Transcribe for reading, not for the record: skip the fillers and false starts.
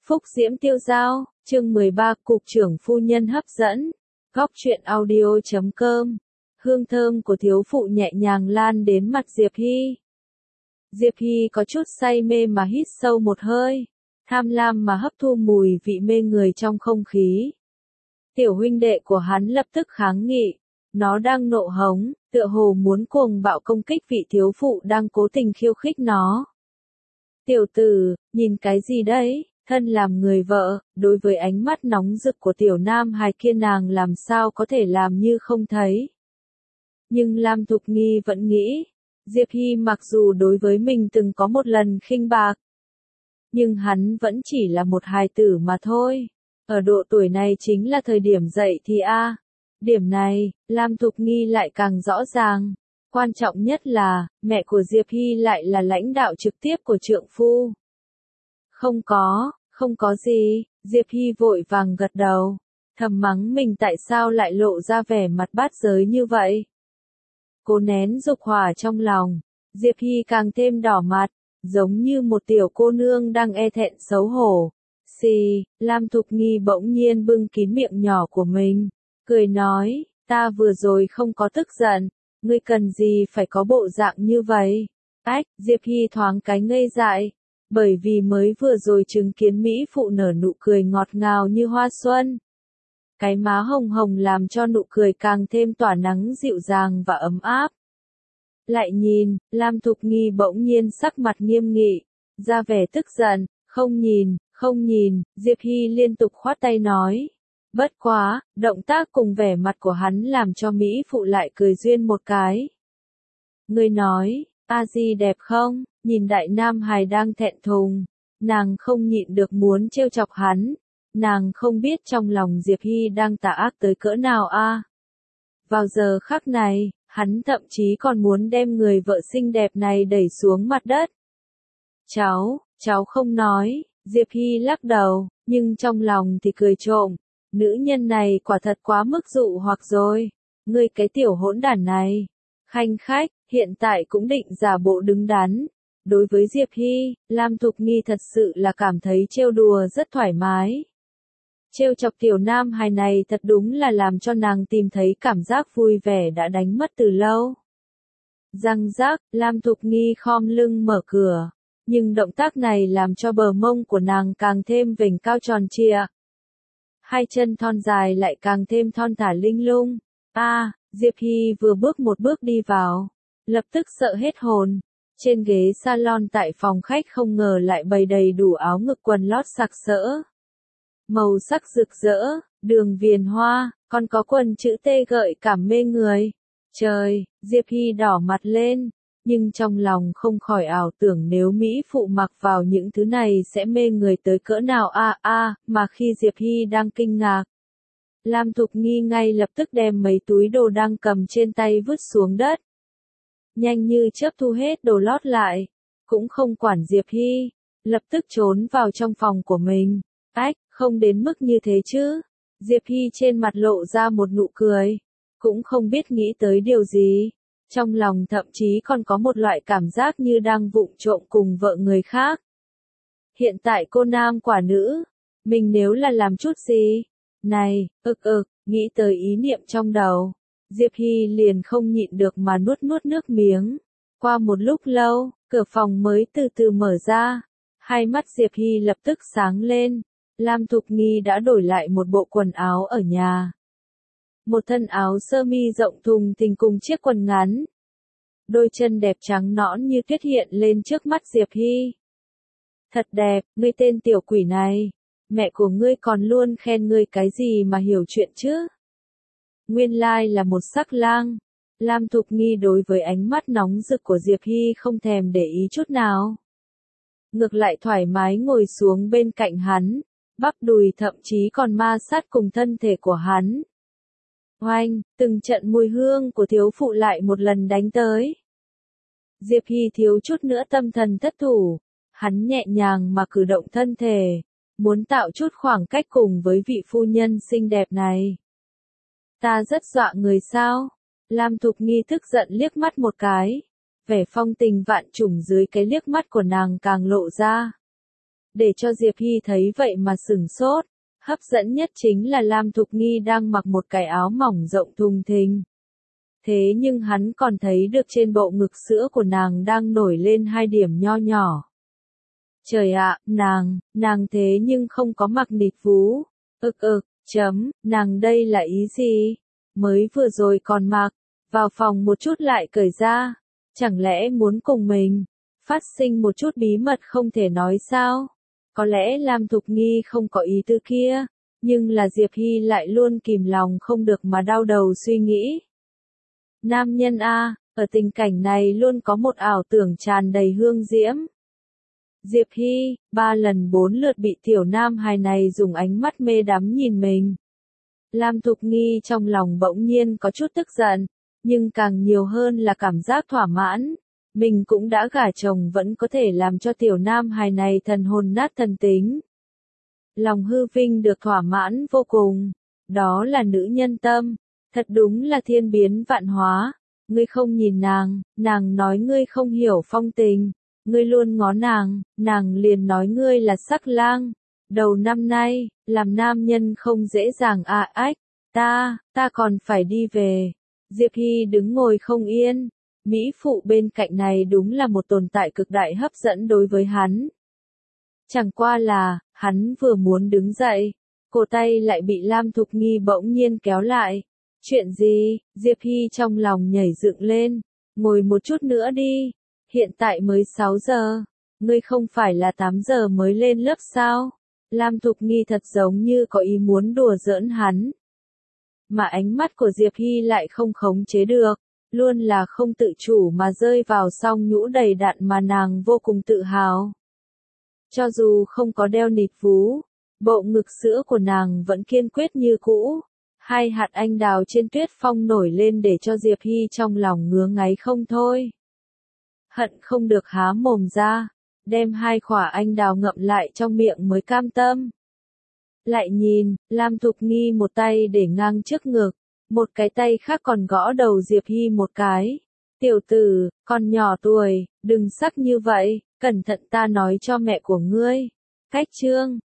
Phúc diễm tiêu dao, chương 13, Cục trưởng phu nhân hấp dẫn. Góc truyện audio.com. Hương thơm của thiếu phụ nhẹ nhàng lan đến mặt Diệp Hy. Diệp Hy có chút say mê mà hít sâu một hơi, tham lam mà hấp thu mùi vị mê người trong không khí. Tiểu huynh đệ của hắn lập tức kháng nghị, nó đang nộ hống, tựa hồ muốn cuồng bạo công kích vị thiếu phụ đang cố tình khiêu khích nó. Tiểu tử, nhìn cái gì đấy? Thân làm người vợ, đối với ánh mắt nóng rực của tiểu nam hài kia nàng làm sao có thể làm như không thấy. Nhưng Lam Thục Nghi vẫn nghĩ, Diệp Hy mặc dù đối với mình từng có một lần khinh bạc, nhưng hắn vẫn chỉ là một hài tử mà thôi. Ở độ tuổi này chính là thời điểm dậy thì điểm này, Lam Thục Nghi lại càng rõ ràng. Quan trọng nhất là, mẹ của Diệp Hy lại là lãnh đạo trực tiếp của trượng phu. Không có gì, Diệp Hy vội vàng gật đầu, thầm mắng mình tại sao lại lộ ra vẻ mặt bát giới như vậy. Cố nén dục hỏa trong lòng, Diệp Hy càng thêm đỏ mặt, giống như một tiểu cô nương đang e thẹn xấu hổ. Lam Thục Nghi bỗng nhiên bưng kín miệng nhỏ của mình, cười nói, ta vừa rồi không có tức giận, ngươi cần gì phải có bộ dạng như vậy. Diệp Hy thoáng cái ngây dại, bởi vì mới vừa rồi chứng kiến Mỹ phụ nở nụ cười ngọt ngào như hoa xuân. Cái má hồng hồng làm cho nụ cười càng thêm tỏa nắng dịu dàng và ấm áp. Lại nhìn, Lam Thục Nghi bỗng nhiên sắc mặt nghiêm nghị, ra vẻ tức giận, không nhìn, Diệp Hy liên tục khoát tay nói. Bất quá, động tác cùng vẻ mặt của hắn làm cho Mỹ phụ lại cười duyên một cái. Ngươi nói, A-di đẹp không? Nhìn đại nam hài đang thẹn thùng, nàng không nhịn được muốn trêu chọc hắn, nàng không biết trong lòng Diệp Hy đang tà ác tới cỡ nào Vào giờ khắc này, hắn thậm chí còn muốn đem người vợ xinh đẹp này đẩy xuống mặt đất. Cháu không nói, Diệp Hy lắc đầu, nhưng trong lòng thì cười trộm, nữ nhân này quả thật quá mức dụ hoặc rồi, ngươi cái tiểu hỗn đản này. Khanh khách, hiện tại cũng định giả bộ đứng đắn. Đối với Diệp Hy, Lam Thục Nghi thật sự là cảm thấy trêu đùa rất thoải mái. Trêu chọc tiểu nam hài này thật đúng là làm cho nàng tìm thấy cảm giác vui vẻ đã đánh mất từ lâu. Răng rác, Lam Thục Nghi khom lưng mở cửa, nhưng động tác này làm cho bờ mông của nàng càng thêm vểnh cao tròn trịa. Hai chân thon dài lại càng thêm thon thả linh lung. Diệp Hy vừa bước một bước đi vào, lập tức sợ hết hồn. Trên ghế salon tại phòng khách không ngờ lại bày đầy đủ áo ngực quần lót sặc sỡ. Màu sắc rực rỡ, đường viền hoa, còn có quần chữ T gợi cảm mê người. Trời, Diệp Hy đỏ mặt lên, nhưng trong lòng không khỏi ảo tưởng nếu Mỹ phụ mặc vào những thứ này sẽ mê người tới cỡ nào mà khi Diệp Hy đang kinh ngạc. Lam Thục Nghi ngay lập tức đem mấy túi đồ đang cầm trên tay vứt xuống đất. Nhanh như chớp thu hết đồ lót lại, cũng không quản Diệp Hy, lập tức trốn vào trong phòng của mình. Không đến mức như thế chứ. Diệp Hy trên mặt lộ ra một nụ cười, cũng không biết nghĩ tới điều gì. Trong lòng thậm chí còn có một loại cảm giác như đang vụng trộm cùng vợ người khác. Hiện tại cô nam quả nữ, mình nếu là làm chút gì? Này, nghĩ tới ý niệm trong đầu. Diệp Hy liền không nhịn được mà nuốt nước miếng. Qua một lúc lâu, cửa phòng mới từ từ mở ra. Hai mắt Diệp Hy lập tức sáng lên. Lam Thục Nghi đã đổi lại một bộ quần áo ở nhà. Một thân áo sơ mi rộng thùng thình cùng chiếc quần ngắn. Đôi chân đẹp trắng nõn như tuyết hiện lên trước mắt Diệp Hy. Thật đẹp, ngươi tên tiểu quỷ này. Mẹ của ngươi còn luôn khen ngươi cái gì mà hiểu chuyện chứ? Nguyên lai là một sắc lang. Lam Thục Nghi đối với ánh mắt nóng rực của Diệp Hy không thèm để ý chút nào. Ngược lại thoải mái ngồi xuống bên cạnh hắn, bắp đùi thậm chí còn ma sát cùng thân thể của hắn. Oanh, từng trận mùi hương của thiếu phụ lại một lần đánh tới. Diệp Hy thiếu chút nữa tâm thần thất thủ, hắn nhẹ nhàng mà cử động thân thể, muốn tạo chút khoảng cách cùng với vị phu nhân xinh đẹp này. Ta rất dọa người sao? Lam Thục Nghi tức giận liếc mắt một cái. Vẻ phong tình vạn trùng dưới cái liếc mắt của nàng càng lộ ra. để cho Diệp Hy thấy vậy mà sửng sốt. Hấp dẫn nhất chính là Lam Thục Nghi đang mặc một cái áo mỏng rộng thùng thình. Thế nhưng hắn còn thấy được trên bộ ngực sữa của nàng đang nổi lên 2 điểm nho nhỏ. Trời ạ, nàng thế nhưng không có mặc nịt vú. Nàng đây là ý gì? Mới vừa rồi còn mặc, vào phòng một chút lại cởi ra. Chẳng lẽ muốn cùng mình phát sinh một chút bí mật không thể nói sao? Có lẽ Lam Thục Nghi không có ý tư kia, nhưng là Diệp Hy lại luôn kìm lòng không được mà đau đầu suy nghĩ. Nam nhân A, ở tình cảnh này luôn có một ảo tưởng tràn đầy hương diễm. Diệp Hy, 3 lần 4 lượt bị tiểu nam hài này dùng ánh mắt mê đắm nhìn mình. Lam Thục Nghi trong lòng bỗng nhiên có chút tức giận, nhưng càng nhiều hơn là cảm giác thỏa mãn. Mình cũng đã gả chồng vẫn có thể làm cho tiểu nam hài này thần hồn nát thần tính. Lòng hư vinh được thỏa mãn vô cùng. Đó là nữ nhân tâm. Thật đúng là thiên biến vạn hóa. Ngươi không nhìn nàng nói ngươi không hiểu phong tình. Ngươi luôn ngó nàng liền nói ngươi là sắc lang. Đầu năm nay, làm nam nhân không dễ dàng ách. Ta còn phải đi về. Diệp Hy đứng ngồi không yên. Mỹ phụ bên cạnh này đúng là một tồn tại cực đại hấp dẫn đối với hắn. Chẳng qua là, hắn vừa muốn đứng dậy, cổ tay lại bị Lam Thục Nghi bỗng nhiên kéo lại. Chuyện gì? Diệp Hy trong lòng nhảy dựng lên. Ngồi một chút nữa đi. Hiện tại mới 6 giờ. Ngươi không phải là 8 giờ mới lên lớp sao? Lam Thục Nghi thật giống như có ý muốn đùa giỡn hắn. Mà ánh mắt của Diệp Hy lại không khống chế được. Luôn là không tự chủ mà rơi vào song nhũ đầy đặn mà nàng vô cùng tự hào. Cho dù không có đeo nịt vú, bộ ngực sữa của nàng vẫn kiên quyết như cũ. 2 hạt anh đào trên tuyết phong nổi lên để cho Diệp Hy trong lòng ngứa ngáy không thôi. Hận không được há mồm ra, đem 2 quả anh đào ngậm lại trong miệng mới cam tâm. Lại nhìn, Lam Thục Nghi một tay để ngang trước ngực, một cái tay khác còn gõ đầu Diệp Hy một cái. Tiểu tử, còn nhỏ tuổi, đừng sắc như vậy, cẩn thận ta nói cho mẹ của ngươi. Cách chương